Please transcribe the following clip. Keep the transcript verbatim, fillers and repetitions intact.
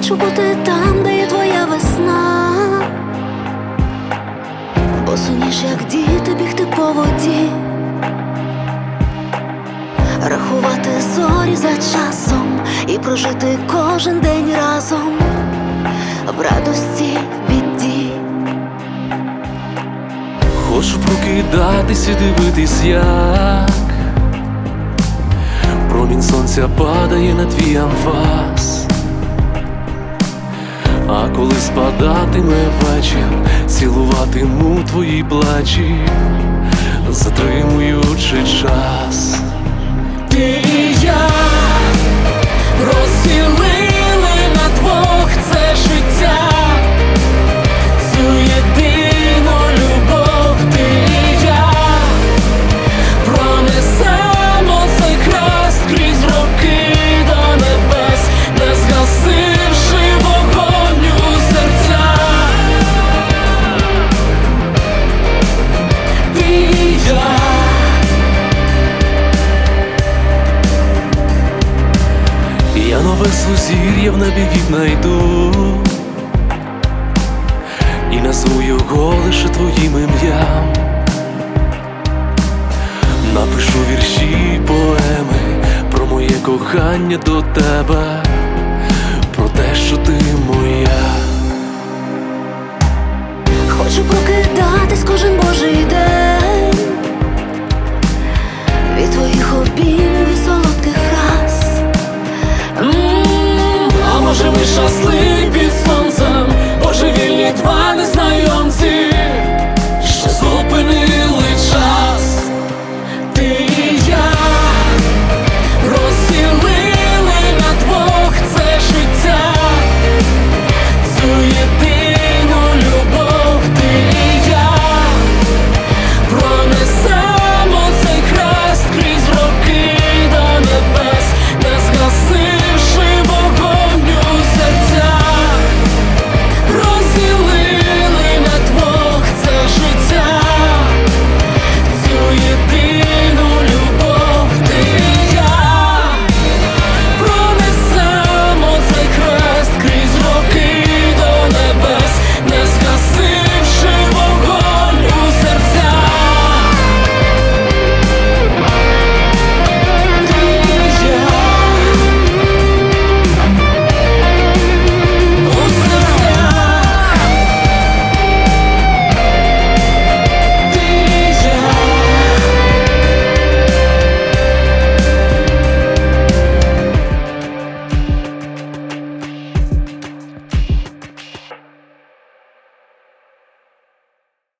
Хочу бути там, де є твоя весна, бо суміш, як діти, бігти по воді, рахувати зорі за часом і прожити кожен день разом, в радості, в біді. Хочу прокидатись і дивитись, як промінь сонця падає на твій анфас. А коли спадатиме вечір, цілуватиму твої плечі, затримуючи час. Ти і я розділили на двох це життя, цю єдину любов. Ти і я пронесемо цей хрест крізь роки до небес, не згасивши вогонь у серцях. Ти і я. Я нове сузір'я в небі віднайду і назву його лише твоїм ім'ям. Напишу вірші, поеми про моє кохання до тебе, про те, що ти моя. Хочу прокидатись кожен божий день від твоїх обіймів і солодких фраз. М-м, а може ми щасливі під сонцем, божевільні два не